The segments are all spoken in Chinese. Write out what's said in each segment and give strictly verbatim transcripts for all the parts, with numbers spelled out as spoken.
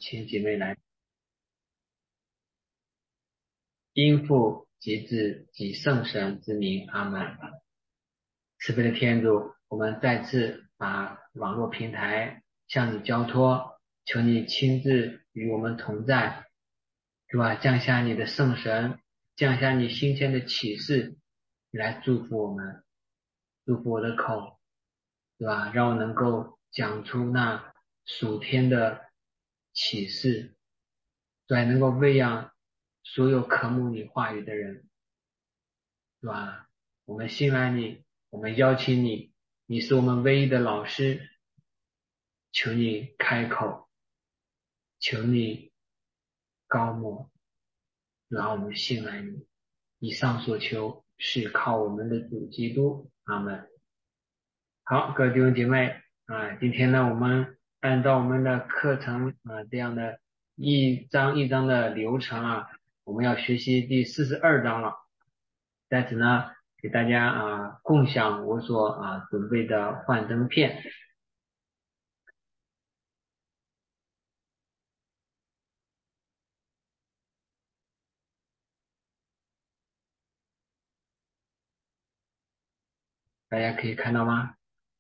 请姐妹来。因父及子及圣神之名，阿门。慈悲的天主，我们再次把网络平台向你交托，求你亲自与我们同在，是吧？降下你的圣神，降下你新鲜的启示，你来祝福我们，祝福我的口，对吧？让我能够讲出那属天的启示，对，能够喂养所有渴慕你话语的人，对吧？我们信赖你，我们邀请你，你是我们唯一的老师，求你开口，求你高莫，然后我们信赖你。以上所求是靠我们的主基督，阿门。好，各位弟兄姐妹啊，今天呢，我们按照我们的课程啊这样的一章一章的流程啊，我们要学习第四十二章了。在此呢，给大家啊共享我所啊准备的幻灯片。大家可以看到吗？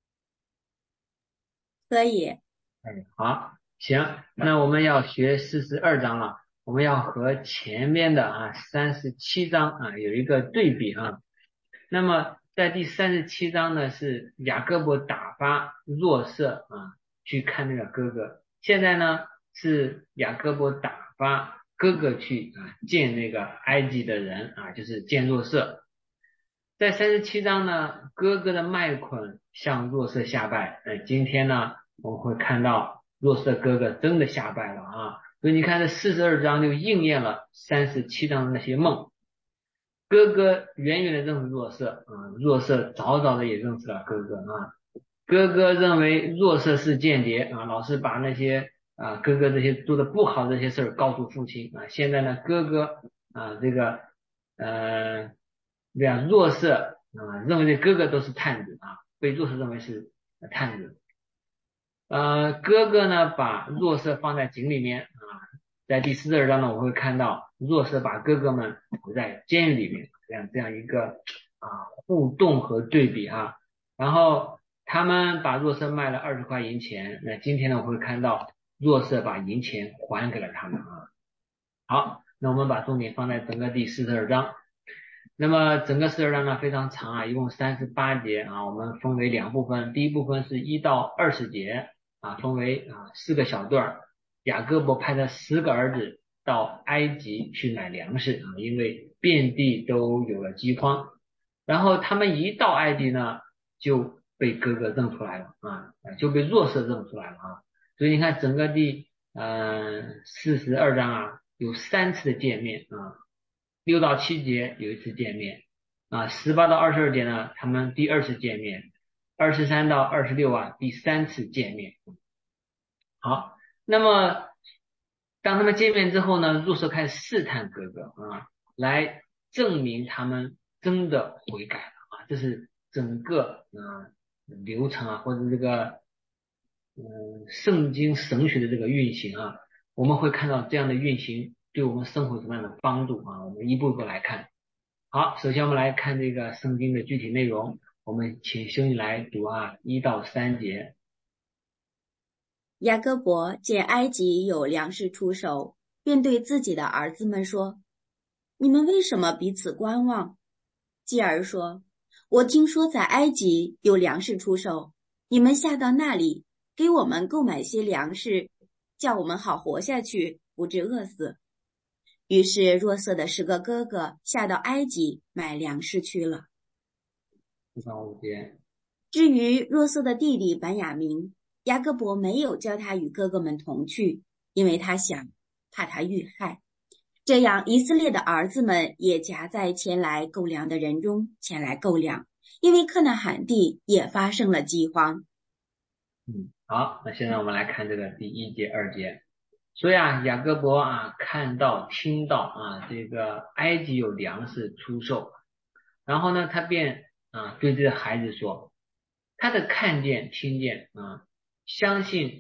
可以。 哎，好，行，那我们要学四十二章了，我们要和前面的啊三十七章啊有一个对比啊。那么在第三十七章呢，是雅各伯打发若瑟啊去看那个哥哥，现在呢是雅各伯打发哥哥去啊见那个埃及的人啊，就是见若瑟。在三十七章呢，哥哥的麦捆向若瑟下拜。呃，今天呢，我们会看到若瑟哥哥真的下拜了啊。所以你看这四十二章就应验了三十七章的那些梦。哥哥远远的认识若瑟啊，若瑟早早的也认识了哥哥啊。哥哥认为若瑟是间谍啊，老是把那些啊哥哥这些做的不好的这些事儿告诉父亲啊。现在呢，哥哥啊这个呃这样若瑟啊认为这哥哥都是探子啊，被若瑟认为是探子。呃，哥哥呢把若瑟放在井里面啊，在第四十二章呢，我会看到若瑟把哥哥们投在监狱里面，这样这样一个啊互动和对比啊。然后他们把若瑟卖了二十块银钱，那今天呢我会看到若瑟把银钱还给了他们啊。好，那我们把重点放在整个第四十二章。那么整个四十二章呢非常长啊，一共三十八节啊，我们分为两部分，第一部分是一到二十节啊，分为啊四个小段。雅各伯派了十个儿子到埃及去买粮食啊，因为遍地都有了饥荒。然后他们一到埃及呢，就被哥哥认出来了啊，就被若瑟认出来了啊。所以你看整个第嗯四十二章啊，有三次的见面啊，六到七节有一次见面啊，十八到二十二节呢，他们第二次见面，二十三到二十六啊，第三次见面。好，那么当他们见面之后呢，若瑟开始试探哥哥啊，来证明他们真的悔改了啊，这是整个啊流程啊，或者这个嗯圣经神学的这个运行啊，我们会看到这样的运行对我们生活什么样的帮助啊，我们一步一步来看。好，首先我们来看这个圣经的具体内容，我们请修女来读啊一到三节。 雅各伯见埃及有粮食出手，便对自己的儿子们说：你们为什么彼此观望？继而说：我听说在埃及有粮食出售，你们下到那里，给我们购买些粮食，叫我们好活下去，不致饿死。于是若瑟的十个哥哥下到埃及买粮食去了。 四到五节。 至于若瑟的弟弟本雅明，雅各伯没有叫他与哥哥们同去，因为他想怕他遇害。这样以色列的儿子们也夹在前来购粮的人中前来购粮，因为克纳罕地也发生了饥荒。 嗯，好，那现在我们来看这个第一节、二节。所以啊，雅各伯啊，看到、听到啊，这个埃及有粮食出售，然后呢，他便啊对这个孩子说，他的看见、听见啊，相信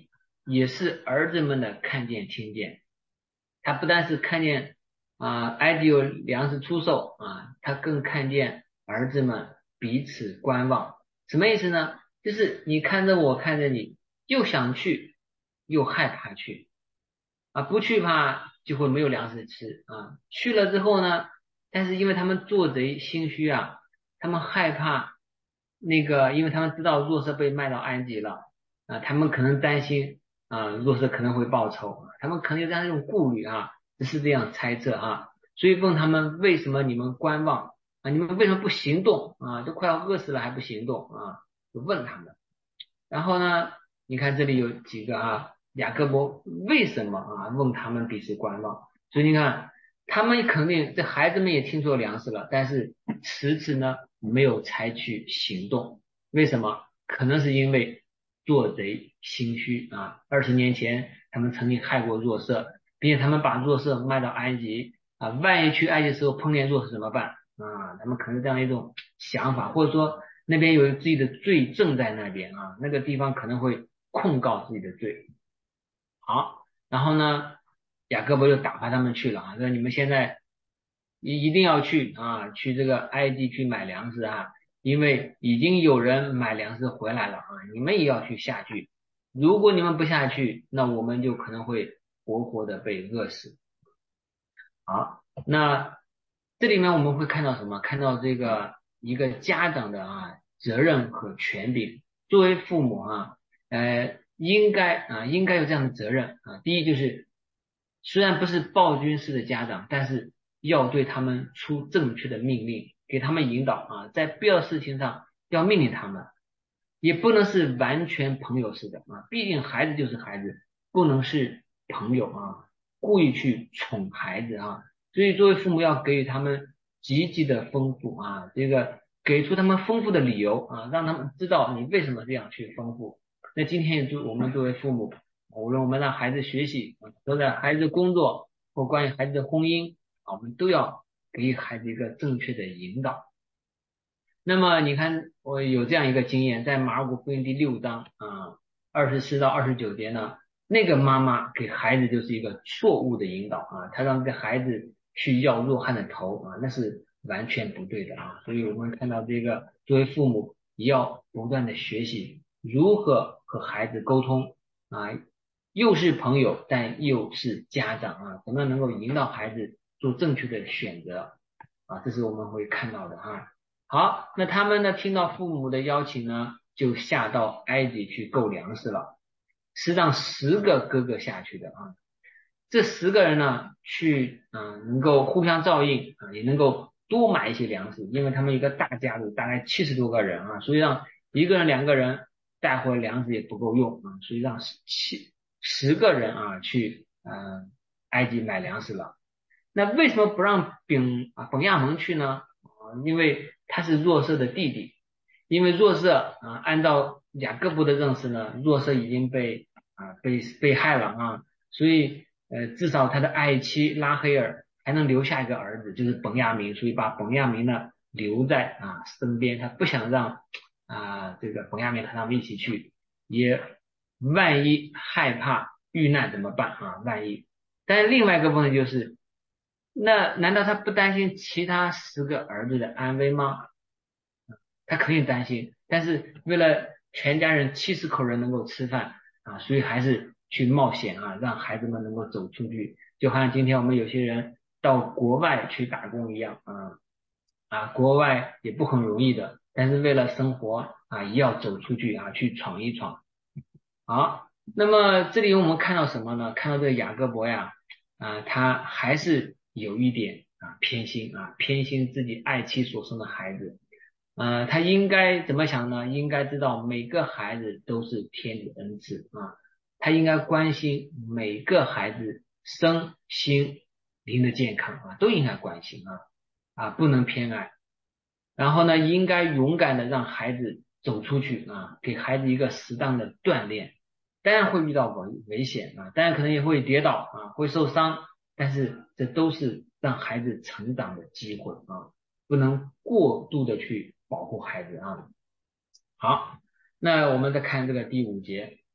也是儿子们的看见听见。他不但是看见啊、埃及有粮食出售啊，他更看见儿子们彼此观望。什么意思呢？就是你看着我看着你，又想去又害怕去啊，不去怕就会没有粮食吃啊，去了之后呢，但是因为他们做贼心虚啊，他们害怕那个，因为他们知道若瑟被卖到埃及了啊，他们可能担心啊，若瑟可能会报仇，他们可能有这样一种顾虑啊，只是这样猜测啊，所以问他们为什么你们观望啊，你们为什么不行动啊，都快要饿死了还不行动啊，就问他们。然后呢，你看这里有几个啊，雅各伯为什么啊问他们彼此观望，所以你看他们肯定这孩子们也听说粮食了，但是迟迟呢没有采取行动，为什么？可能是因为做贼心虚啊，二十年前他们曾经害过若瑟，并且他们把若瑟卖到埃及啊，万一去埃及的时候碰见若瑟怎么办啊？他们可能这样一种想法，或者说那边有自己的罪证在那边啊，那个地方可能会控告自己的罪。好，然后呢，雅各伯就打发他们去了啊，说你们现在一一定要去啊，去这个埃及去买粮食啊，因为已经有人买粮食回来了啊，你们也要去下去。如果你们不下去，那我们就可能会活活的被饿死。好，那这里面我们会看到什么？看到这个一个家长的啊责任和权柄。作为父母啊，呃，应该啊应该有这样的责任啊。第一就是，虽然不是暴君式的家长，但是要对他们出正确的命令，给他们引导啊，在必要事情上要命令他们，也不能是完全朋友式的啊。毕竟孩子就是孩子，不能是朋友啊。故意去宠孩子啊，所以作为父母要给予他们积极的丰富啊，这个给出他们丰富的理由啊，让他们知道你为什么这样去丰富。那今天也就我们作为父母，无论我们让孩子学习，都在孩子工作或关于孩子的婚姻啊，我们都要给予孩子一个正确的引导。那么你看，我有这样一个经验，在马尔谷福音第六章啊，二十四到二十九节呢。那个妈妈给孩子就是一个错误的引导啊，她让这个孩子去要弱汉的头啊，那是完全不对的啊。所以我们看到这个作为父母也要不断的学习如何和孩子沟通啊，又是朋友但又是家长啊，怎么样能够引导孩子做正确的选择啊，这是我们会看到的啊。好，那他们呢听到父母的邀请呢，就下到埃及去购粮食了。是让十个哥哥下去的啊，这十个人呢去啊、呃、能够互相照应啊，也能够多买一些粮食，因为他们一个大家族大概七十多个人啊，所以让一个人两个人带回粮食也不够用啊，所以让七十个人啊去呃埃及买粮食了。那为什么不让本啊本亚蒙去呢？啊，因为他是若瑟的弟弟。因为若瑟啊，按照雅各布的认识呢，若瑟已经被啊被被害了啊，所以呃至少他的爱妻拉黑尔还能留下一个儿子，就是本亚明，所以把本亚明呢留在啊身边，他不想让啊这个本亚明和他们一起去，也万一害怕遇难怎么办啊？万一，但是另外一个问题就是，那难道他不担心其他十个儿子的安危吗？他肯定担心，但是为了全家人七十口人能够吃饭啊，所以还是去冒险啊，让孩子们能够走出去。就好像今天我们有些人到国外去打工一样啊啊，国外也不很容易的，但是为了生活啊，也要走出去啊，去闯一闯。好，那么这里我们看到什么呢？看到这个雅各伯呀，啊，他还是有一点啊偏心啊，偏心自己爱妻所生的孩子。呃，他应该怎么想呢？应该知道每个孩子都是天主恩赐啊，他应该关心每个孩子身心灵的健康啊，都应该关心啊啊，不能偏爱。然后呢，应该勇敢的让孩子走出去啊，给孩子一个适当的锻炼。当然会遇到危危险啊，当然可能也会跌倒啊，会受伤，但是这都是让孩子成长的机会啊，不能过度的去保护孩子啊。好，那我们再看这个第五节，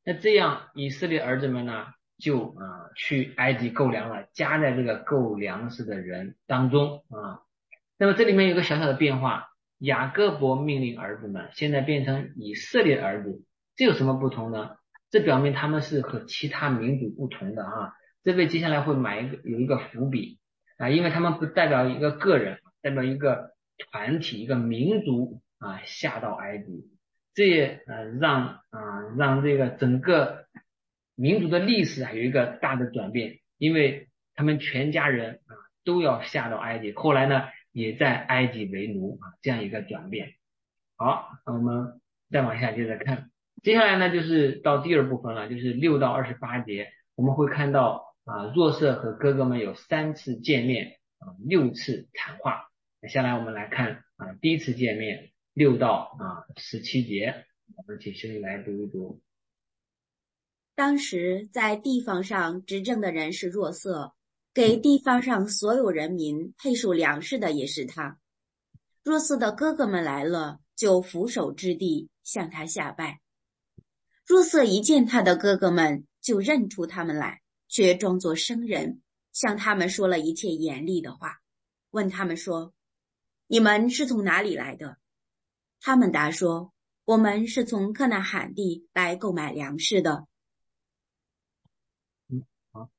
那这样以色列儿子们呢，就啊、呃、去埃及购粮了，加在这个购粮食的人当中啊。那么这里面有个小小的变化，雅各伯命令儿子们，现在变成以色列儿子，这有什么不同呢？这表明他们是和其他民族不同的啊。这为接下来会埋一个有一个伏笔啊，因为他们不代表一个个人，代表一个团体、一个民族啊下到埃及，这也呃让啊让这个整个民族的历史啊有一个大的转变，因为他们全家人啊都要下到埃及，后来呢也在埃及为奴啊，这样一个转变。好，那我们再往下接着看，接下来呢就是到第二部分了，就是六到二十八节，我们会看到啊若瑟和哥哥们有三次见面啊六次谈话。接下来我们来看啊第一次见面六到啊十七节，我们请兄弟来读一读。 当时在地方上执政的人是若瑟，给地方上所有人民配属粮食的也是他。若瑟的哥哥们来了，就俯首之地向他下拜。若瑟一见他的哥哥们，就认出他们来，却装作生人，向他们说了一切严厉的话，问他们说：你们是从哪里来的？他们答说：我们是从克纳罕地来购买粮食的。 嗯，好，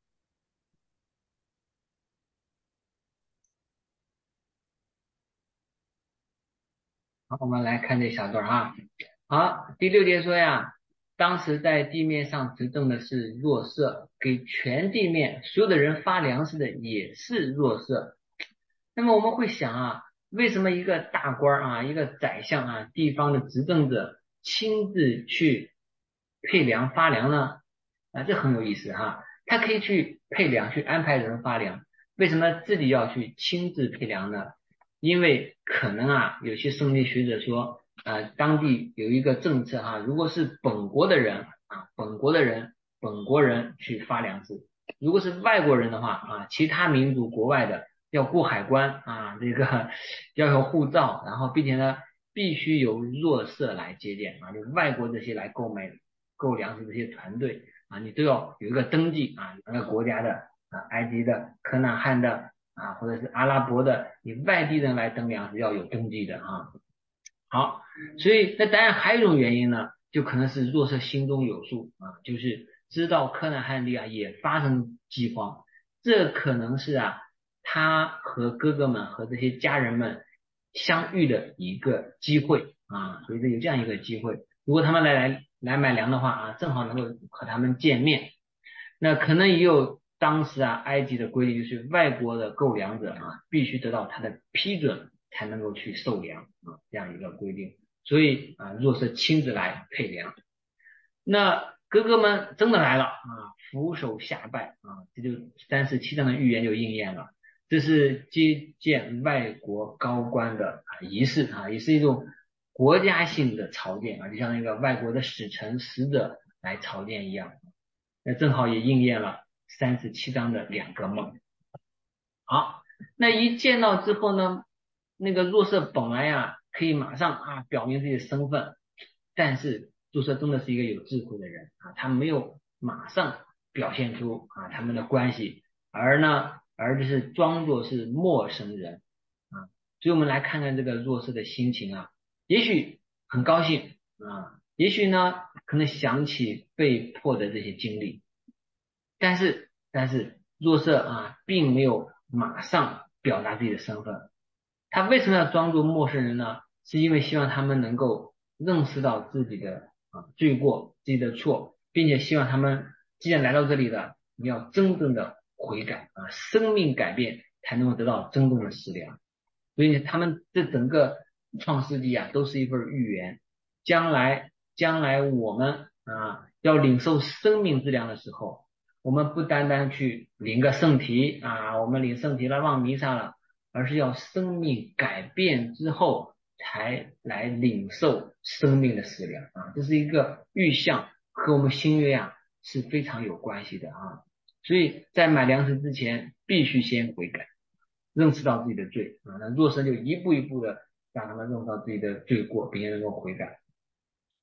好，我们来看这小段啊。好，第六节说呀，当时在地面上执政的是若瑟，给全地面所有的人发粮食的也是若瑟。那么我们会想啊，为什么一个大官啊，一个宰相啊，地方的执政者亲自去配粮发粮呢？啊，这很有意思哈。他可以去配粮，去安排人发粮，为什么自己要去亲自配粮呢？因为可能啊，有些圣经学者说，呃，当地有一个政策哈，如果是本国的人啊，本国的人，本国人去发粮食，如果是外国人的话啊，其他民族国外的要过海关啊，这个要有护照，然后并且呢，必须由弱色来接见啊，就外国这些来购买购粮食这些团队啊，你都要有一个登记啊，那个国家的啊，埃及的、可纳汉的。啊，或者是阿拉伯的，你外地人来登粮是要有登记的啊。好，所以那当然还有一种原因呢，就可能是若瑟心中有数啊，就是知道可纳汉地啊也发生饥荒，这可能是啊他和哥哥们和这些家人们相遇的一个机会啊，所以这有这样一个机会，如果他们来来来买粮的话啊，正好能够和他们见面。那可能也有当时啊埃及的规定，就是外国的购粮者啊必须得到他的批准才能够去售粮啊，这样一个规定。所以啊若瑟亲自来配粮，那哥哥们真的来了啊，俯首下拜啊，这就三十七章的预言就应验了。这是接见外国高官的啊仪式啊，也是一种国家性的朝见啊，就像那个外国的使臣使者来朝见一样。那正好也应验了三十七章的两个梦。好，那一见到之后呢，那个若瑟本来呀可以马上啊表明自己的身份，但是若瑟真的是一个有智慧的人啊，他没有马上表现出啊他们的关系，而呢而就是装作是陌生人啊。所以我们来看看这个若瑟的心情啊，也许很高兴啊，也许呢可能想起被迫的这些经历，但是但是若瑟啊并没有马上表达自己的身份，他为什么要装作陌生人呢？是因为希望他们能够认识到自己的啊罪过、自己的错，并且希望他们既然来到这里了，你要真正的悔改啊，生命改变才能够得到真正的食粮。所以他们这整个创世纪啊，都是一份预言，将来将来我们啊要领受生命之粮的时候，我们不单单去领个圣体啊，我们领圣体了忘弥撒了，而是要生命改变之后才来领受生命的食粮啊，这是一个预象，和我们新约啊是非常有关系的啊。所以在买粮食之前，必须先悔改，认识到自己的罪啊。那若瑟就一步一步的让他们认识到自己的罪过，并且能够悔改。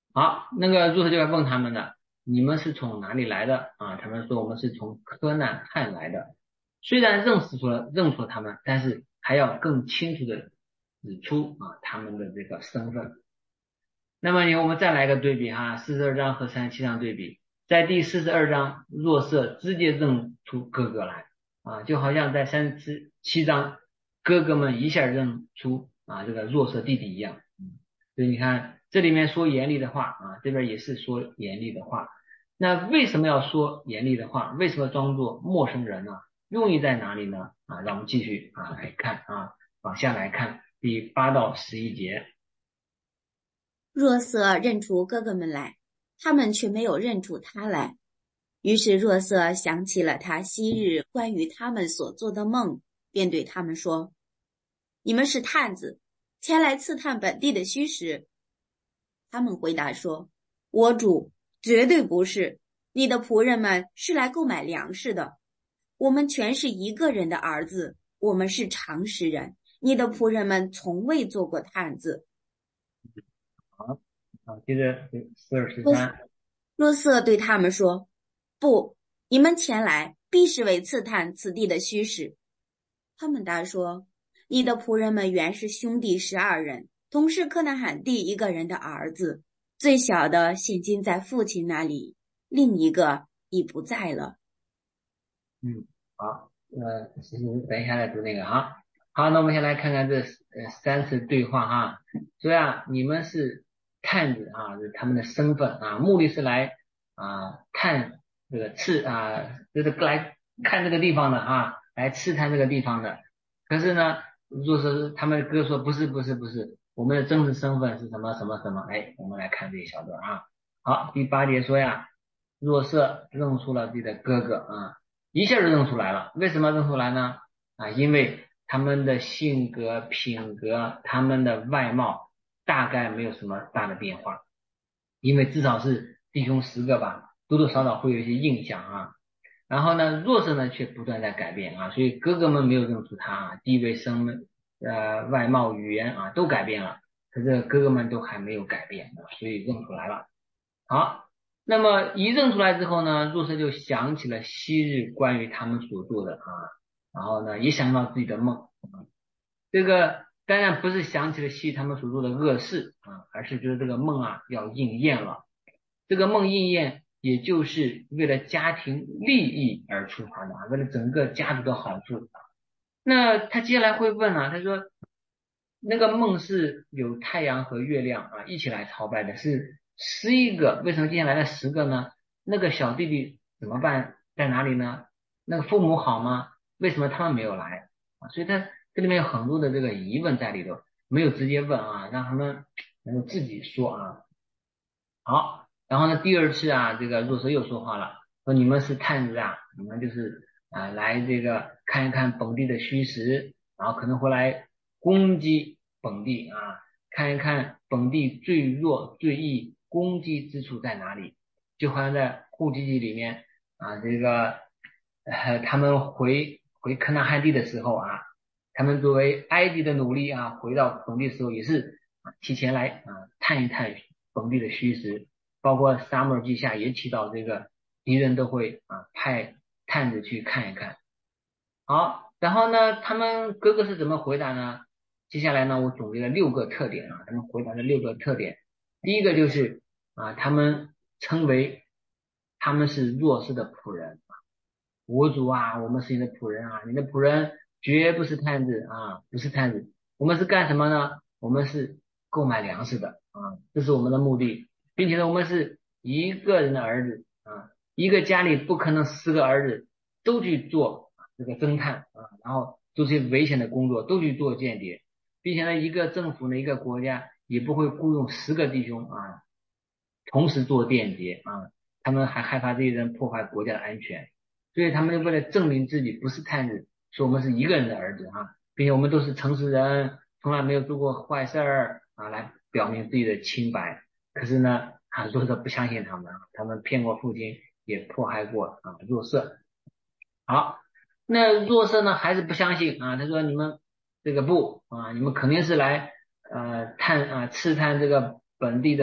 好，那个若瑟就来问他们了，你们是从哪里来的啊？他们说我们是从科难汉来的。虽然认识出了认出了他们，但是还要更清楚的指出啊他们的这个身份。那么我们再来个对比哈，四十二章和三十七章对比，在第四十二章，若瑟直接认出哥哥来啊，就好像在三十七章，哥哥们一下认出啊这个若瑟弟弟一样。嗯，所以你看这里面说严厉的话啊，这边也是说严厉的话。那为什么要说严厉的话？为什么装作陌生人呢？用意在哪里呢？啊，让我们继续啊来看啊，往下来看第八到十一节。 若瑟认出哥哥们来，他们却没有认出他来。于是若瑟想起了他昔日关于他们所做的梦，便对他们说：你们是探子，前来刺探本地的虚实。他们回答说：我主，绝对不是，你的仆人们是来购买粮食的。我们全是一个人的儿子，我们是常识人，你的仆人们从未做过探子。 好，啊，接着四二十三。 若瑟对他们说：不，你们前来必是为刺探此地的虚实。他们答说：你的仆人们原是兄弟十二人，同是科纳罕地一个人的儿子，最小的现今在父亲那里，另一个已不在了。 嗯，好，呃，其实等一下再读那个哈。好，那我们先来看看这呃三次对话哈。说呀，你们是探子啊，就是他们的身份啊，目的是来啊探这个刺啊，就是来看这个地方的啊，来刺探这个地方的。可是呢，若是他们哥说不是不是不是，我们的真实身份是什么什么什么？哎，我们来看这一小段啊。好，第八节说呀，若瑟认出了自己的哥哥啊。一下就认出来了。为什么认出来呢？啊，因为他们的性格、品格、他们的外貌大概没有什么大的变化，因为至少是弟兄十个吧，多多少少会有一些印象啊。然后呢，弱势呢却不断在改变啊，所以哥哥们没有认出他啊，地位、身呃外貌、语言啊都改变了，可是哥哥们都还没有改变，所以认出来了。好。那么一认出来之后呢，若瑟就想起了昔日关于他们所做的啊，然后呢也想到自己的梦啊，这个当然不是想起了昔日他们所做的恶事啊，而是觉得这个梦啊要应验了。这个梦应验，也就是为了家庭利益而出发的啊，为了整个家族的好处。那他接下来会问啊，他说那个梦是有太阳和月亮啊一起来朝拜的，是十一个，为什么接下来的十个呢？那个小弟弟怎么办？在哪里呢？那个父母好吗？为什么他们没有来啊？所以他这里面有很多的这个疑问在里头，没有直接问啊，让他们能够自己说啊。好，然后呢，第二次啊，这个若瑟又说话了，说你们是探子啊，你们就是啊来这个看一看本地的虚实，然后可能会来攻击本地啊，看一看本地最弱最易攻击之处在哪里，就好像在户籍地里面啊，这个呃他们回回可纳汉地的时候啊，他们作为埃及的奴隶啊，回到本地的时候也是啊提前来啊探一探本地的虚实，包括撒母耳记下也提到这个敌人都会啊派探子去看一看。好，然后呢，他们哥哥是怎么回答呢？接下来呢，我总结了六个特点啊，他们回答的六个特点。第一个就是啊，他们称为他们是弱势的仆人啊，我主啊，我们是你的仆人啊，你的仆人绝不是探子啊，不是探子，我们是干什么呢？我们是购买粮食的啊，这是我们的目的，并且呢，我们是一个人的儿子啊，一个家里不可能四个儿子都去做这个侦探啊，然后做这些危险的工作，都去做间谍，并且呢，一个政府呢，一个国家也不会雇佣十个弟兄啊，同时做间谍啊，他们还害怕这些人破坏国家的安全，所以他们为了证明自己不是探子，说我们是一个人的儿子啊，并且我们都是诚实人，从来没有做过坏事儿啊，来表明自己的清白。可是呢，啊，弱色不相信他们啊，他们骗过父亲，也迫害过啊弱色。好，那弱色呢还是不相信啊，他说你们这个不啊，你们肯定是来呃探啊刺探这个本地的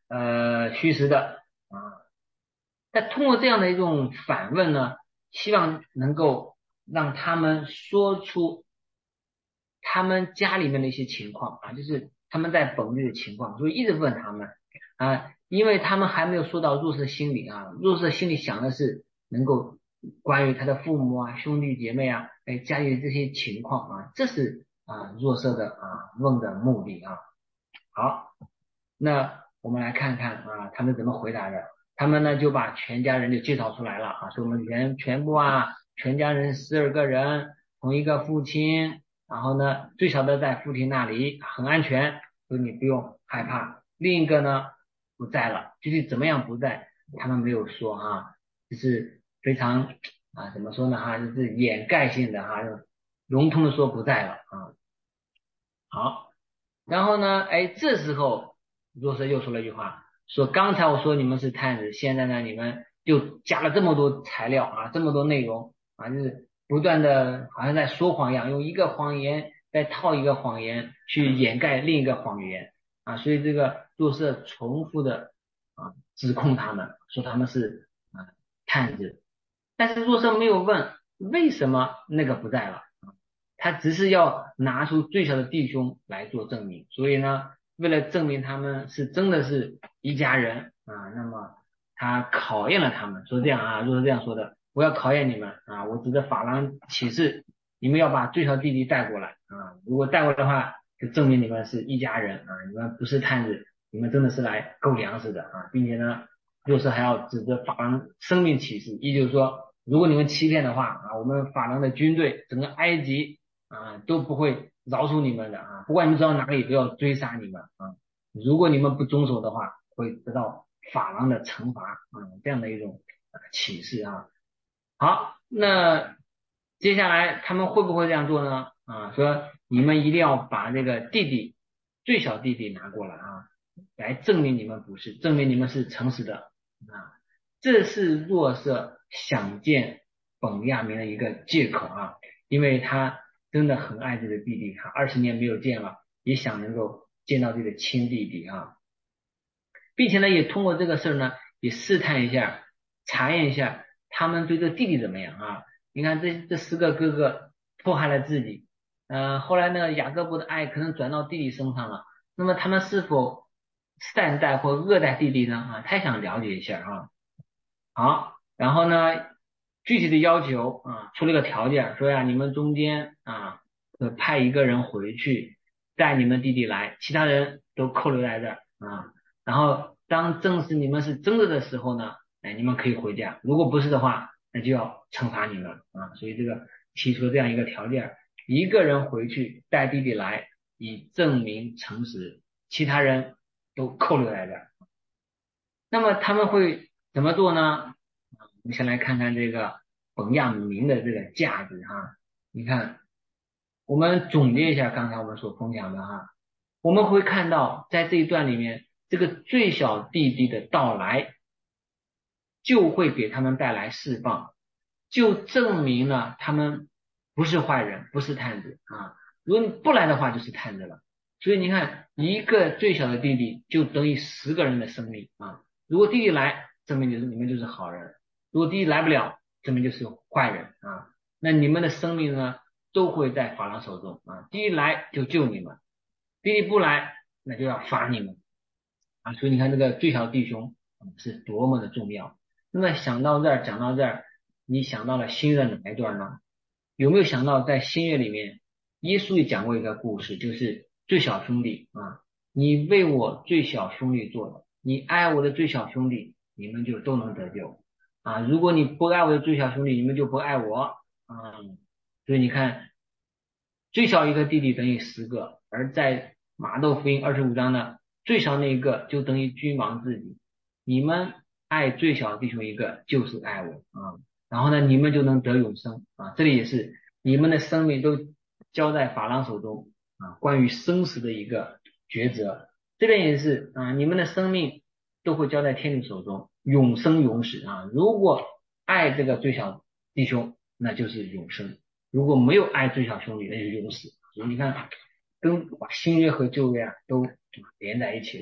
呃虚实的啊。但通过这样的一种反问呢，希望能够让他们说出他们家里面的一些情况啊，就是他们在本地的情况，所以一直问他们啊，因为他们还没有说到弱势心理啊，弱势心里想的是能够关于他的父母啊、兄弟姐妹啊、哎家里的这些情况啊，这是啊弱势的啊问的目的啊。好，那我们来看看啊他们怎么回答的。他们呢就把全家人就介绍出来了啊，说我们全全部啊全家人十二个人，同一个父亲。然后呢，最小的在父亲那里很安全，所以你不用害怕。另一个呢不在了，具体怎么样不在，他们没有说哈，就是非常啊怎么说呢哈，就是掩盖性的哈，笼统的说不在了啊。好，然后呢，哎，这时候若瑟又说了一句话，说刚才我说你们是探子，现在呢你们就加了这么多材料啊，这么多内容啊，就是不断的好像在说谎一样，用一个谎言再套一个谎言去掩盖另一个谎言啊，所以这个若瑟重复的啊指控他们，说他们是啊探子，但是若瑟没有问为什么那个不在了。他只是要拿出最小的弟兄来做证明，所以呢，为了证明他们是真的是一家人啊，那么他考验了他们，说这样啊，若是这样说的，我要考验你们啊，我指着法郎起誓，你们要把最小弟弟带过来啊，如果带过来的话，就证明你们是一家人啊，你们不是探子，你们真的是来购粮食的啊，并且呢，若是还要指着法郎生命起誓，也就是说，如果你们欺骗的话啊，我们法郎的军队整个埃及啊都不会饶恕你们的啊，不管你们走到哪里都要追杀你们啊，如果你们不遵守的话，会得到法郎的惩罚啊，这样的一种啊启示啊。好，那接下来他们会不会这样做呢？啊，说你们一定要把这个弟弟最小弟弟拿过来啊，来证明你们不是，证明你们是诚实的啊。这是若瑟想见本亚明的一个借口啊，因为他真的很爱这个弟弟，他二十年没有见了，也想能够见到这个亲弟弟啊，并且呢，也通过这个事儿呢，也试探一下，查验一下他们对这个弟弟怎么样啊？你看这这十个哥哥迫害了自己，呃，后来呢，雅各伯的爱可能转到弟弟身上了，那么他们是否善待或恶待弟弟呢？啊，太想了解一下啊。好，然后呢，具体的要求啊，出了个条件，说呀，你们中间啊，呃派一个人回去带你们弟弟来，其他人都扣留在这儿啊。然后当证实你们是真的的时候呢，哎，你们可以回家；如果不是的话，那就要惩罚你们啊。所以这个提出了这样一个条件，一个人回去带弟弟来，以证明诚实，其他人都扣留在这儿。那么他们会怎么做呢？我们先来看看这个本亚明的这个价值哈。你看，我们总结一下刚才我们所分享的哈，我们会看到在这一段里面，这个最小弟弟的到来就会给他们带来释放，就证明了他们不是坏人，不是探子啊。如果你不来的话，就是探子了。所以你看，一个最小的弟弟就等于十个人的生命啊。如果弟弟来，证明就是你们就是好人；如果弟弟来不了，证明就是坏人啊。那你们的生命呢，都会在法郎手中啊。弟弟来就救你们，弟弟不来，那就要罚你们啊。所以你看这个最小弟兄是多么的重要。那么想到这儿，讲到这儿，你想到了新约的哪一段呢？有没有想到在新约里面，耶稣也讲过一个故事，就是最小兄弟啊，你为我最小兄弟做的，你爱我的最小兄弟，你们就都能得救啊。如果你不爱我的最小兄弟，你们就不爱我啊。所以你看，最小一个弟弟等于十个，而在马窦福音二十五章呢，最小那一个就等于君王自己。你们爱最小弟兄一个，就是爱我啊。然后呢，你们就能得永生啊。这里也是你们的生命都交在法郎手中啊，关于生死的一个抉择。这边也是啊，你们的生命都会交在天主手中，永生永死啊。如果爱这个最小弟兄，那就是永生；如果没有爱最小兄弟，那就是永死。所以你看，跟把新约和旧约啊都连在一起了。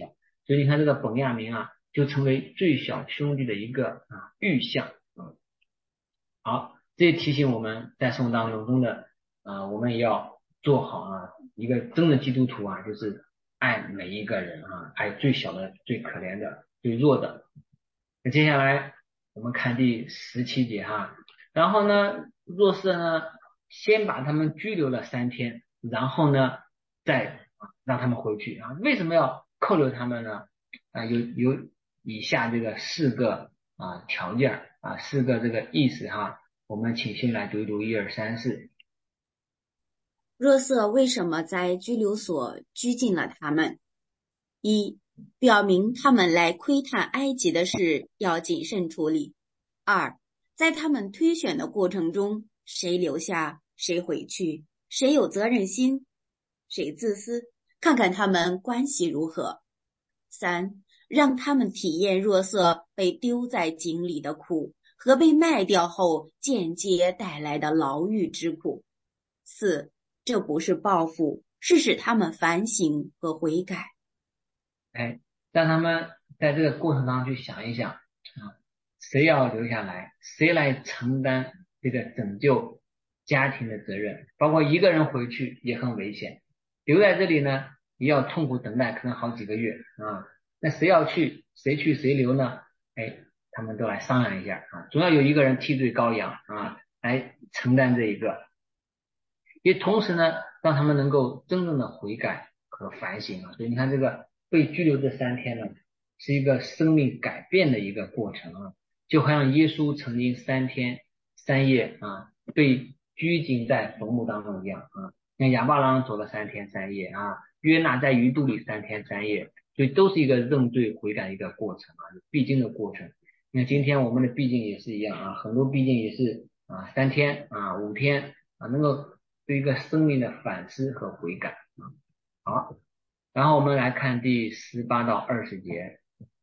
所以你看这个本亚明啊，就成为最小兄弟的一个啊预象啊。好，这也提醒我们在生活当中中的啊，我们也要做好啊一个真的基督徒啊，就是爱每一个人啊，爱最小的、最可怜的、最弱的。那接下来我们看第十七节哈，然后呢，若瑟呢先把他们拘留了三天，然后呢再啊让他们回去啊。为什么要扣留他们呢？啊，有有以下这个四个啊条件啊，四个这个意思哈。我们请先来读一读一二三四。 若瑟为什么在拘留所拘禁了他们？一、表明他们来窥探埃及的事要谨慎处理。二、在他们推选的过程中，谁留下，谁回去，谁有责任心，谁自私，看看他们关系如何。三、让他们体验若瑟被丢在井里的苦和被卖掉后间接带来的牢狱之苦。四、这不是报复，是使他们反省和悔改。 哎，让他们在这个过程当中去想一想啊，谁要留下来，谁来承担这个拯救家庭的责任，包括一个人回去也很危险，留在这里呢也要痛苦等待，可能好几个月啊。那谁要去，谁去谁留呢？哎，他们都来商量一下啊，总要有一个人替罪羔羊啊，来承担这一个，也同时呢，让他们能够真正的悔改和反省啊。所以你看这个被拘留这三天呢，是一个生命改变的一个过程啊，就好像耶稣曾经三天三夜啊被拘禁在坟墓当中一样啊。像亚巴郎走了三天三夜啊，约拿在鱼肚里三天三夜，所以都是一个认罪悔改的一个过程啊，必经的过程。你看今天我们的必经也是一样啊，很多必经也是啊三天啊五天啊，能够对一个生命的反思和悔改啊。好，然后我们来看第十八到二十节。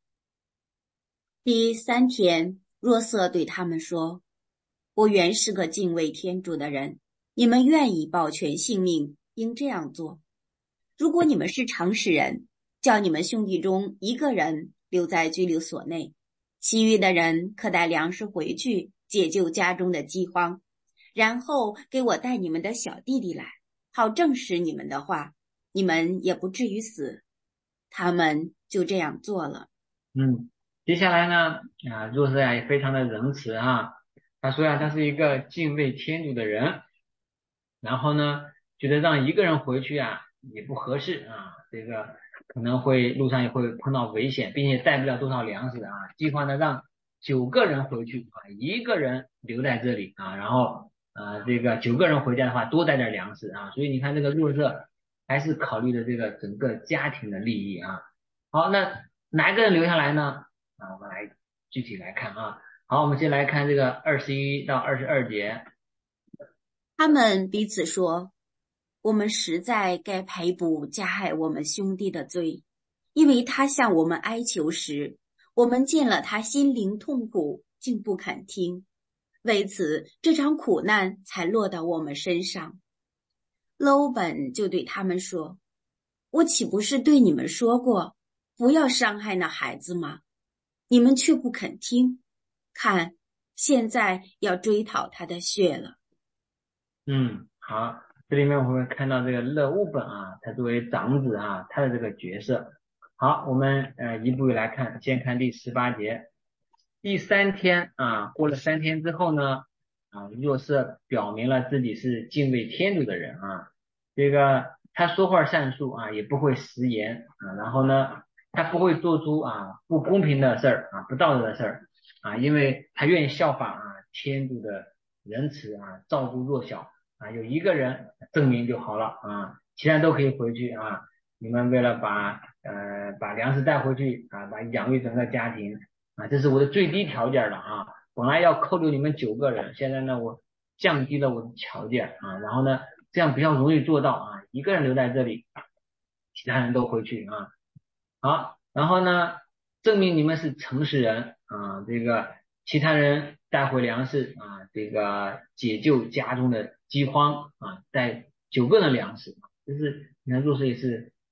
第三天，若瑟对他们说：我原是个敬畏天主的人，你们愿意保全性命，应这样做。如果你们是常识人，叫你们兄弟中一个人留在拘留所内，其余的人可带粮食回去，解救家中的饥荒，然后给我带你们的小弟弟来，好证实你们的话，你们也不至于死。他们就这样做了。 嗯，接下来呢，啊，若瑟呀也非常的仁慈啊，他说呀，他是一个敬畏天主的人，然后呢，觉得让一个人回去啊也不合适啊，这个可能会路上也会碰到危险，并且带不了多少粮食啊，计划呢让九个人回去啊，一个人留在这里啊，然后啊这个九个人回家的话多带点粮食啊，所以你看这个若瑟还是考虑的这个整个家庭的利益啊。好，那哪一个人留下来呢？啊，我们来具体来看啊。好，我们先来看这个二十一到二十二节。 他们彼此说：我们实在该赔补加害我们兄弟的罪，因为他向我们哀求时，我们见了他心灵痛苦，竟不肯听，为此这场苦难才落到我们身上。楼本就对他们说：我岂不是对你们说过，不要伤害那孩子吗？你们却不肯听，看，现在要追讨他的血了。 嗯，好，这里面我们看到这个勒乌本啊，他作为长子啊，他的这个角色。好，我们呃一步一来看，先看第十八节。第三天啊，过了三天之后呢，啊，若瑟表明了自己是敬畏天主的人啊，这个他说话善述啊，也不会食言啊，然后呢，他不会做出啊不公平的事儿啊，不道德的事儿啊，因为他愿意效法啊天主的仁慈啊，照顾弱小。啊，有一个人证明就好了啊，其他人都可以回去啊。你们为了把呃把粮食带回去啊，把养育整个家庭啊，这是我的最低条件了啊。本来要扣留你们九个人，现在呢我降低了我的条件啊，然后呢这样比较容易做到啊，一个人留在这里，其他人都回去啊。好，然后呢证明你们是诚实人啊，这个其他人带回粮食啊，这个解救家中的饥荒啊，带九个人粮食，就是你看若瑟也是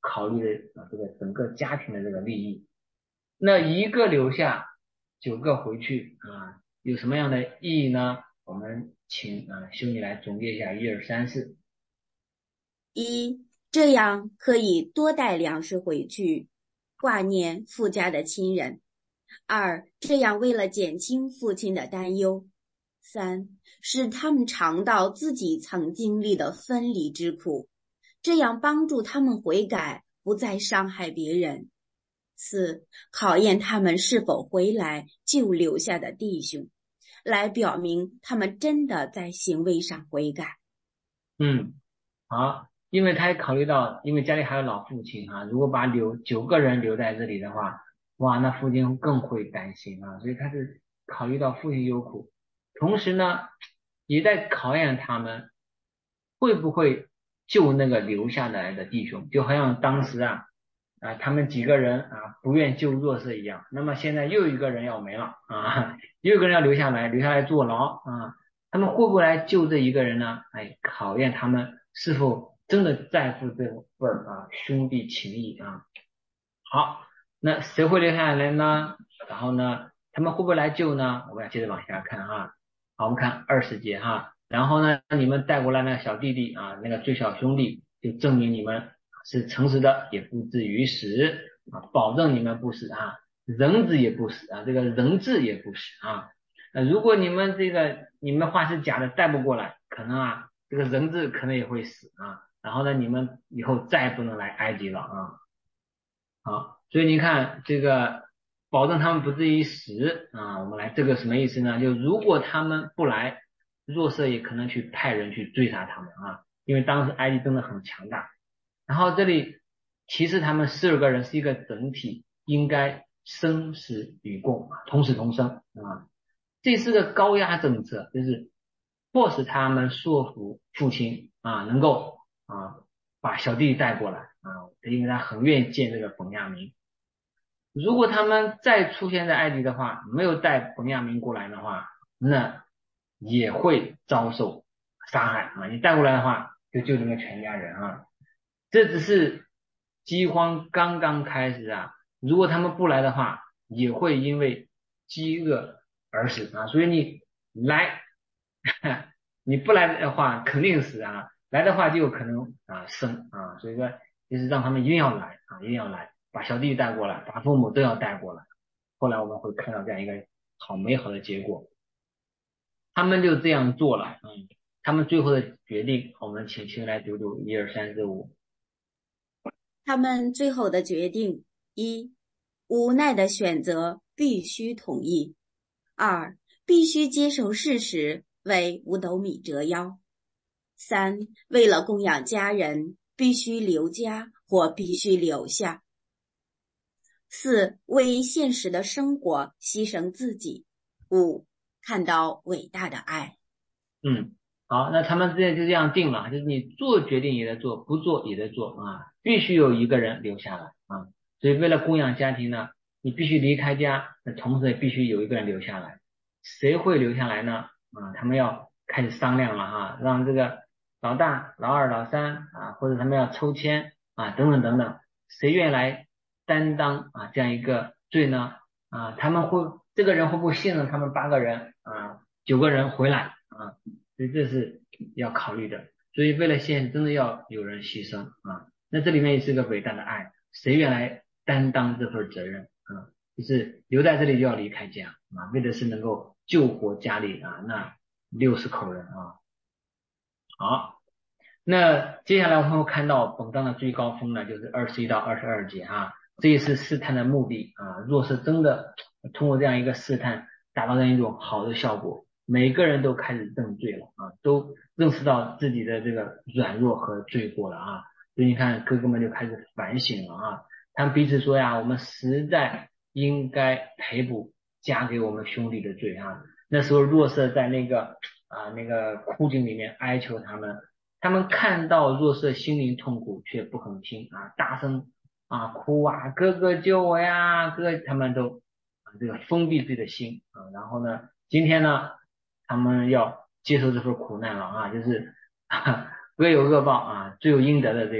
考虑的啊这个整个家庭的这个利益。那一个留下，九个回去啊，有什么样的意义呢？我们请啊兄弟来总结一下，一二三四。 一，这样可以多带粮食回去，挂念父家的亲人。二，这样为了减轻父亲的担忧。三，使他们尝到自己曾经历的分离之苦，这样帮助他们悔改，不再伤害别人。四，考验他们是否回来救留下的弟兄，来表明他们真的在行为上悔改。 嗯，好，因为他也考虑到，因为家里还有老父亲啊，如果把留九个人留在这里的话，哇，那父亲更会担心啊，所以他是考虑到父亲有苦，同时呢，也在考验他们会不会救那个留下来的弟兄，就好像当时啊啊他们几个人啊不愿救弱势一样，那么现在又一个人要没了啊，又一个人要留下来，留下来坐牢啊。他们会不会来救这一个人呢？哎，考验他们是否真的在乎这份啊兄弟情谊啊。好，那谁会留下来呢？然后呢，他们会不会来救呢？我们要接着往下看哈。好，我们看二十节哈。然后呢，你们带过来那个小弟弟啊，那个最小兄弟，就证明你们是诚实的，也不至于死啊，保证你们不死啊，人子也不死啊，这个人质也不死啊。呃，如果你们这个你们话是假的带不过来，可能啊这个人质可能也会死啊，然后呢你们以后再也不能来埃及了啊。好，所以你看这个保证他们不至于死啊，我们来这个什么意思呢？就如果他们不来，若瑟也可能去派人去追杀他们啊，因为当时埃及真的很强大。然后这里其实他们十二个人是一个整体，应该生死与共啊，同死同生啊。这是个高压政策，就是迫使他们说服父亲啊，能够啊把小弟弟带过来啊，因为他很愿意见这个本亚明。如果他们再出现在埃及的话，没有带本亚明过来的话，那也会遭受杀害啊！你带过来的话，就救你们全家人啊！这只是饥荒刚刚开始啊，如果他们不来的话，也会因为饥饿而死啊！所以你来，你不来的话肯定死啊，来的话就有可能啊生啊，所以说就是让他们一定要来啊，一定要来，把小弟弟带过来，把父母都要带过来。后来我们会看到这样一个好美好的结果，他们就这样做了，嗯，他们最后的决定，我们请请来读读一二三四五。 他们最后的决定：一，无奈的选择必须同意；二，必须接受事实，为五斗米折腰；三，为了供养家人，必须留家或必须留下；四，为现实的生活牺牲自己；五，看到伟大的爱。 嗯，好，那他们之间就这样定了，就是你做决定也得做，不做也得做啊，必须有一个人留下来啊。所以为了供养家庭呢，你必须离开家，那同时也必须有一个人留下来。谁会留下来呢？啊，他们要开始商量了哈，让这个老大、老二、老三啊，或者他们要抽签啊，等等等等，谁愿意来担当啊这样一个罪呢？啊，他们会这个人会不会信任他们八个人啊，九个人回来啊？所以这是要考虑的。所以为了现实，真的要有人牺牲啊。那这里面也是个伟大的爱，谁愿来担当这份责任啊？就是留在这里就要离开家啊，为的是能够救活家里啊那六十口人啊。好，那接下来我们会看到本章的最高峰呢，就是二十一到二十二节啊，这也是试探的目的啊。若是真的通过这样一个试探达到这样一种好的效果，每个人都开始认罪了啊，都认识到自己的这个软弱和罪过了啊。所以你看哥哥们就开始反省了啊，他们彼此说呀，我们实在应该赔补加给我们兄弟的罪啊。那时候若瑟在那个啊那个枯井里面哀求他们，他们看到若瑟心灵痛苦却不肯听啊，大声啊哭啊，哥哥救我呀，哥，他们都啊这个封闭自己的心啊。然后呢，今天呢，他们要接受这份苦难了啊，就是啊恶有恶报啊，罪有应得的这个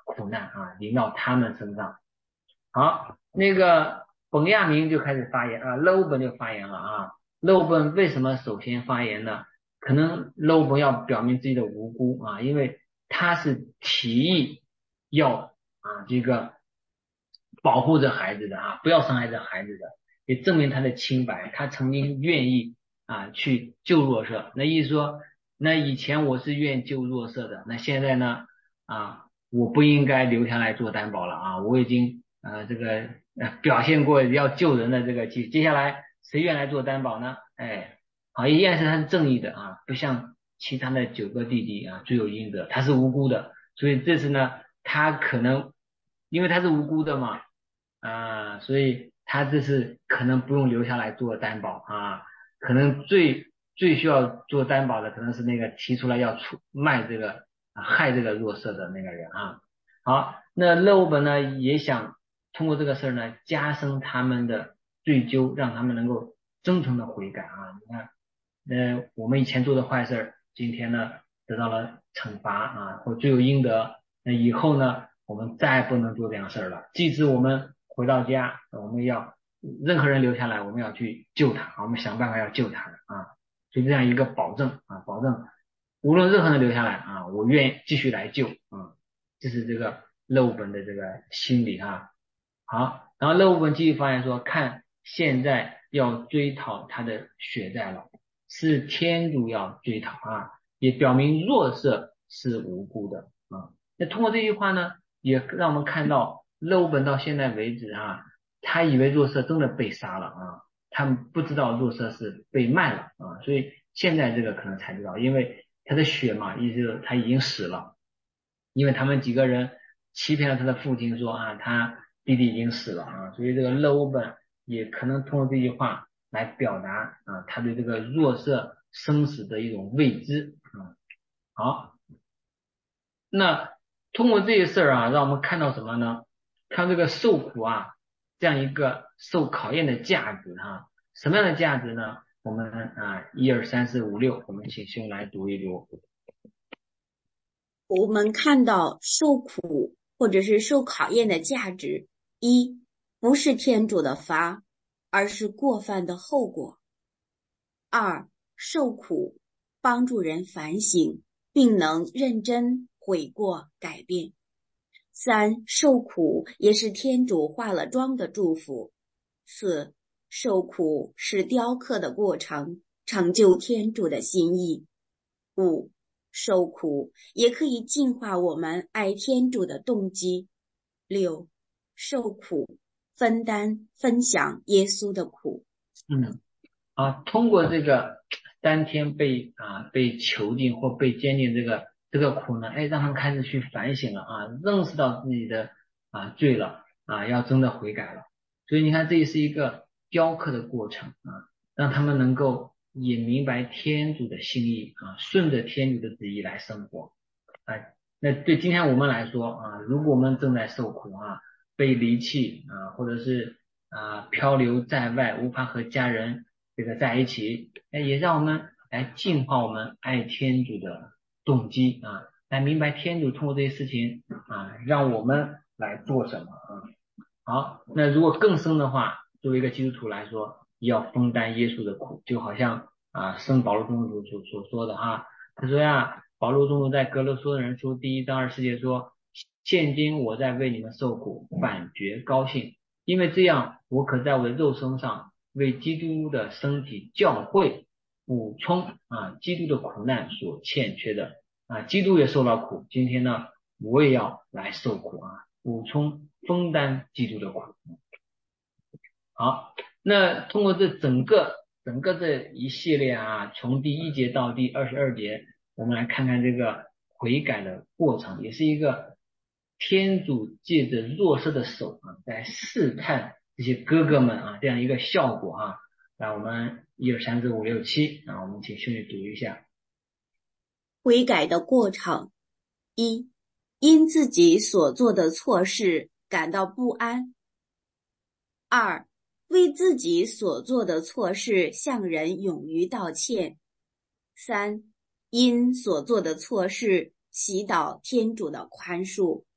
苦难啊临到他们身上。好，那个本亚明就开始发言啊，勒欧本就发言了啊。勒欧本为什么首先发言呢？可能勒欧本要表明自己的无辜啊，因为他是提议要啊这个保护这孩子的啊，不要伤害这孩子的，也证明他的清白，他曾经愿意啊去救弱势。那意思说，那以前我是愿意救弱势的，那现在呢啊我不应该留下来做担保了啊，我已经呃这个呃表现过要救人的这个接接下来谁愿来做担保呢？哎，好，一样是他是正义的啊，不像其他的九个弟弟啊罪有应得，他是无辜的，所以这次呢他可能因为他是无辜的嘛啊，所以他这次可能不用留下来做担保啊，可能最最需要做担保的可能是那个提出来要出卖这个啊害这个弱势的那个人啊。好，那勒欧本呢也想通过这个事儿呢加深他们的追究，让他们能够真诚的悔改啊。你看，呃，我们以前做的坏事儿，今天呢得到了惩罚啊，或罪有应得。那以后呢，我们再不能做这样事儿了。即使我们回到家，我们要任何人留下来，我们要去救他，我们想办法要救他的啊。就这样一个保证啊，保证无论任何人留下来啊，我愿意继续来救啊。这是这个勒欧本的这个心理啊。好，然后勒欧本继续发言说，看现在要追讨他的血债了，是天主要追讨啊，也表明弱色是无辜的啊。那通过这句话呢，也让我们看到勒欧本到现在为止啊，他以为弱色真的被杀了啊，他们不知道弱色是被卖了啊，所以现在这个可能才知道，因为他的血嘛，意思是他已经死了，因为他们几个人欺骗了他的父亲说啊，他弟弟已经死了啊，所以这个勒欧本也可能通过这句话来表达啊他对这个弱色生死的一种未知啊。好，那通过这些事儿啊，让我们看到什么呢？看这个受苦啊，这样一个受考验的价值啊，什么样的价值呢？我们啊，一二三四五六，我们请兄来读一读。 我们看到受苦或者是受考验的价值，一，不是天主的罚，而是过犯的后果。二，受苦帮助人反省，并能认真悔过改变。三，受苦也是天主化了妆的祝福。四，受苦是雕刻的过程，成就天主的心意。五，受苦也可以净化我们爱天主的动机。六，受苦分担分享耶稣的苦。 嗯，啊，通过这个当天被啊被囚禁或被监禁这个这个苦呢，哎，让他们开始去反省了啊，认识到自己的啊罪了啊，要真的悔改了。所以你看，这也是一个雕刻的过程啊，让他们能够也明白天主的心意啊，顺着天主的旨意来生活。哎，那对今天我们来说啊，如果我们正在受苦啊，被离弃啊，或者是啊漂流在外，无法和家人这个在一起，哎，也让我们来净化我们爱天主的动机啊，来明白天主通过这些事情啊，让我们来做什么啊。好，那如果更深的话，作为一个基督徒来说，也要分担耶稣的苦，就好像啊圣保罗宗主所所说的哈，他说呀，保罗宗主在格罗索人书第一章二十节说，现今我在为你们受苦，反觉高兴，因为这样我可在我的肉身上为基督的身体教会补充啊基督的苦难所欠缺的啊，基督也受了苦，今天呢我也要来受苦啊，补充分担基督的苦。好，那通过这整个整个这一系列啊，从第一节到第二十二节，我们来看看这个悔改的过程，也是一个天主借着弱势的手啊，在试探这些哥哥们啊，这样一个效果啊。那我们一二三四五六七啊，我们请兄弟读一下悔改的过程。一，因自己所做的错事感到不安。二，为自己所做的错事向人勇于道歉。三，因所做的错事祈祷天主的宽恕。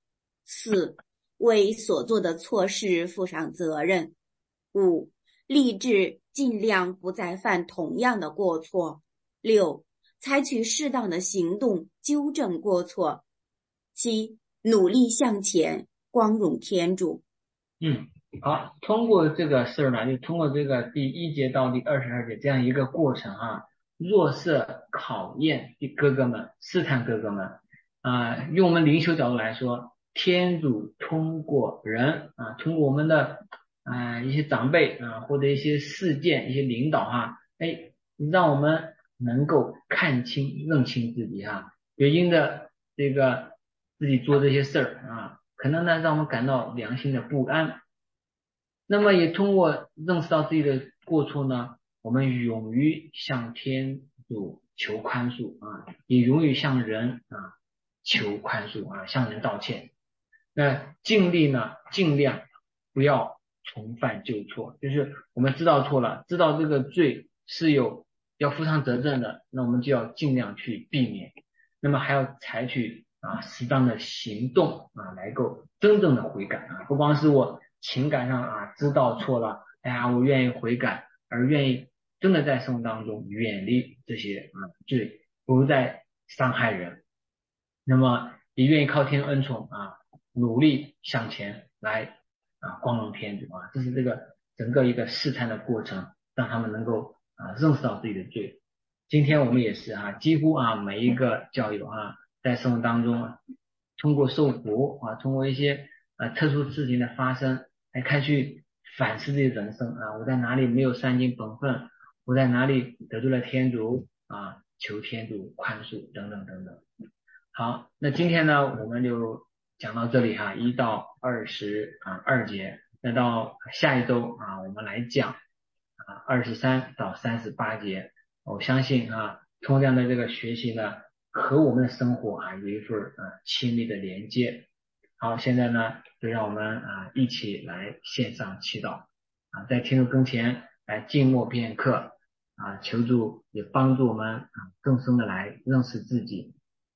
四、为所做的错事负上责任。五、立志尽量不再犯同样的过错。六、采取适当的行动纠正过错。七、努力向前，光荣天主。 嗯，好，通过这个事儿呢，就通过这个第一节到第二十二节这样一个过程啊，若是考验哥哥们，试探哥哥们啊，用我们灵修角度来说，天主通过人啊，通过我们的啊一些长辈啊，或者一些事件、一些领导哈，哎，让我们能够看清、认清自己哈，也因着这个自己做这些事儿啊。可能呢，让我们感到良心的不安。那么也通过认识到自己的过错呢，我们勇于向天主求宽恕啊，也勇于向人啊求宽恕啊，向人道歉。那尽力呢，尽量不要重犯旧错，就是我们知道错了，知道这个罪是有要负上责任的，那我们就要尽量去避免。那么还要采取啊适当的行动啊，来够真正的悔改啊，不光是我情感上啊知道错了，哎呀我愿意悔改，而愿意真的在生活当中远离这些啊罪，不再伤害人。那么也愿意靠天恩宠啊，努力向前来啊，光荣天主啊，这是这个整个一个试探的过程，让他们能够啊认识到自己的罪。今天我们也是啊，几乎啊每一个教友啊，在生活当中啊，通过受苦啊，通过一些啊特殊事情的发生，来开去反思自己的人生啊，我在哪里没有善尽本分，我在哪里得罪了天主啊，求天主宽恕等等等等。好，那今天呢，我们就讲到这里哈，一到二十啊二节，那到下一周啊，我们来讲啊二十三到三十八节。我相信啊，通过这样的这个学习呢，和我们的生活啊有一份啊亲密的连接。好，现在呢，就让我们啊一起来线上祈祷啊，在天主跟前来静默片刻啊，求主也帮助我们啊更深的来认识自己。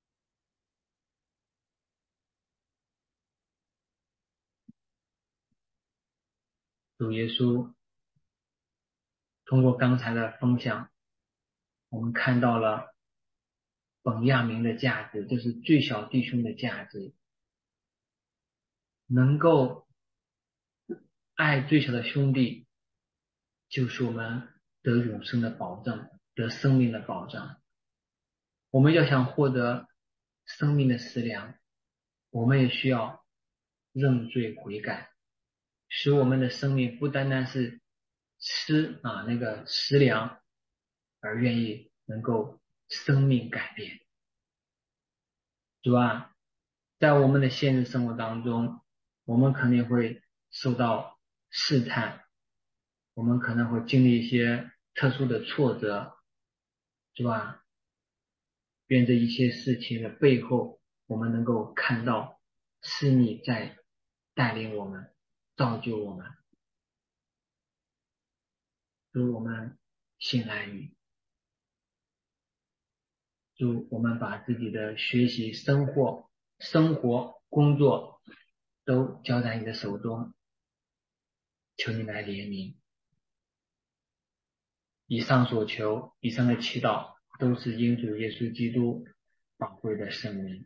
主耶稣，通过刚才的分享，我们看到了本亚明的价值，就是最小弟兄的价值，能够爱最小的兄弟，就是我们得永生的保证，得生命的保障。我们要想获得生命的食粮，我们也需要认罪悔改，使我们的生命不单单是吃啊那个食粮，而愿意能够生命改变。主啊，在我们的现实生活当中，我们肯定会受到试探，我们可能会经历一些特殊的挫折，是吧？愿这一切事情的背后，我们能够看到是你在带领我们，造就我们。祝我们信赖你，祝我们把自己的学习、生活、生活、工作都交在你的手中，求你来怜悯。以上所求，以上的祈祷，都是因主耶稣基督宝贵的圣名。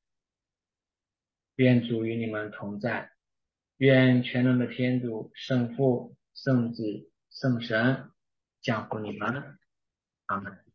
愿主与你们同在，愿全能的天主、圣父、圣子、圣神降福你们。阿门。